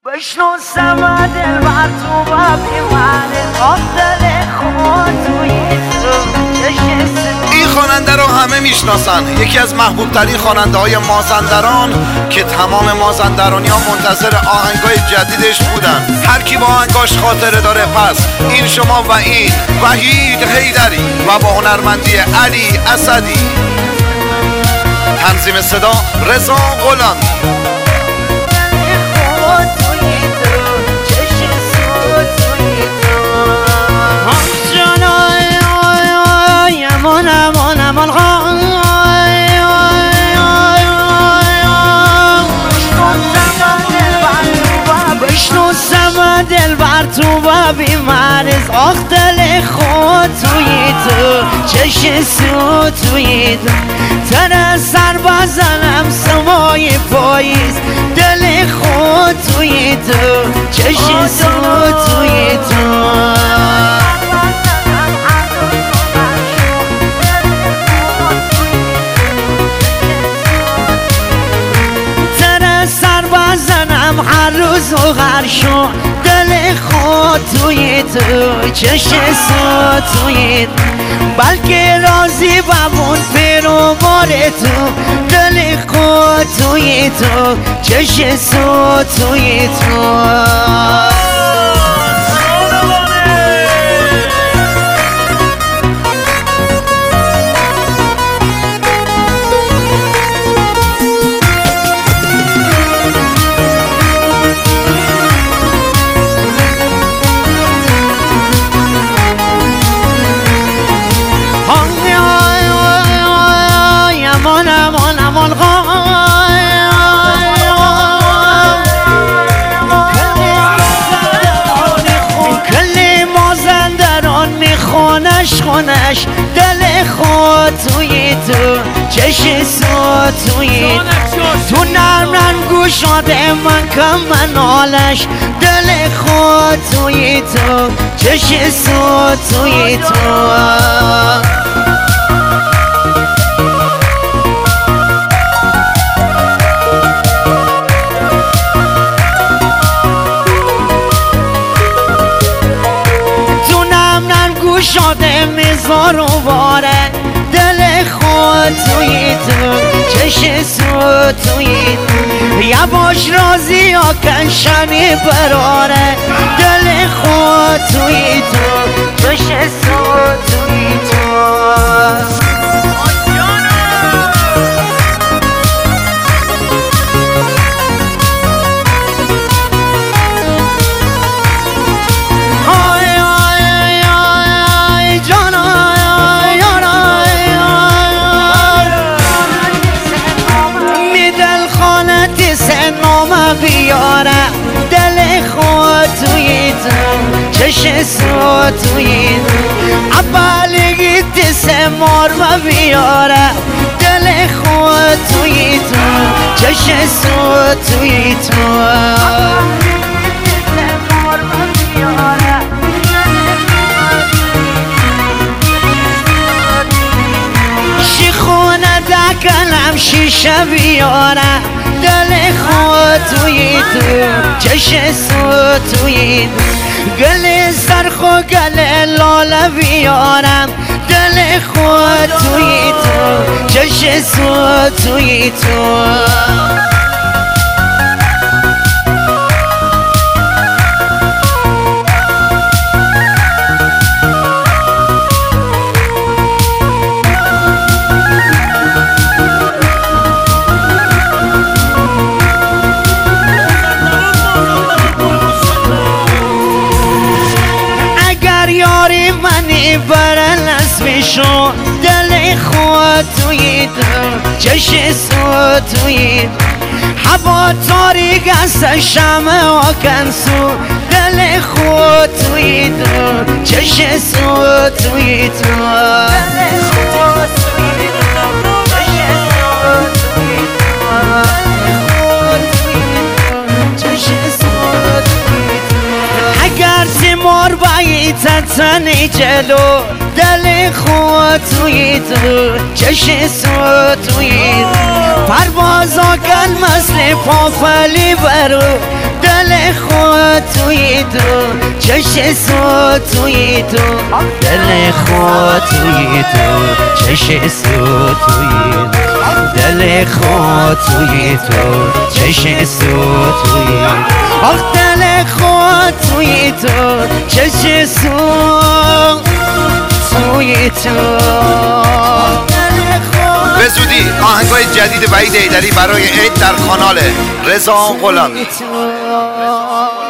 بشنو سما دل بر تو و بیماره دل خود توی این خواننده رو همه میشناسن، یکی از محبوب ترین خواننده های مازندران که تمام مازندرانی ها منتظر آهنگای جدیدش بودن. هر کی با آهنگاش خاطره داره، پس این شما و این وحید حیدری و با هنرمندی علی اسدی، تنظیم صدا رضا غلامی. دل بر تو و بیمارز آخ دل خود توی تو چش سو توی تو تن سر بزنم سمای پاییز دل خود توی تو چش سو توی تو تن سر بزنم هر روز و هر شو دل خود توی تو چش سو توی تو بلکه راضی بمون پیرومار تو دل خود توی تو چش سو توی تو خونش دل خود توی تو چش سو توی تو نرم گوشاده من کم منالش دل خود توی تو چش سو توی تو شده میزار و باره دل خود توی تو چش سو توی تو یواش رازی یا کنشنی براره دل خود توی تو چش سو توی تو بیاره دل خود توی تو چش سو توی تو عبالگی دست مار و بیاره دل خود توی تو چش سو توی تو شیخونه دکلم شیشه بیاره دل خود توی تو چش سو توی تو گل سرخو گل لاله بیارم دل خود توی تو چش سو توی تو منی برن اسمشو دل خود توی تو چش سو توی هوا تاریک است شمع و کنسو دل خود توی تو چش سو توی تو دل خود توی تو چش سو توی تو اگر تیمار باید تنی جلو دل خود توی تو چش سو توی پروازا کن مثل پافلی برو دل توی تو چش سو توی تو دل خود توی تو چش سو توی تو دل خود توی تو چش سو توی آخ دل خود توی تو چش سو توی تو به زودی آهنگای جدید وحید حیدری برای عید در کانال رضا غلامی.